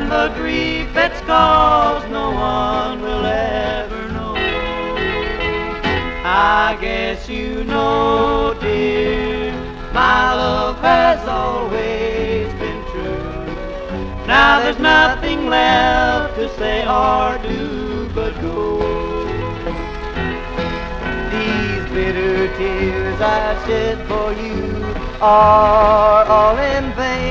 and the grief it's caused no one will ever know. I guess you know, dear, my love has always been true. Now there's nothing left to say or do but go. These bitter tears I shed for you are all in vain.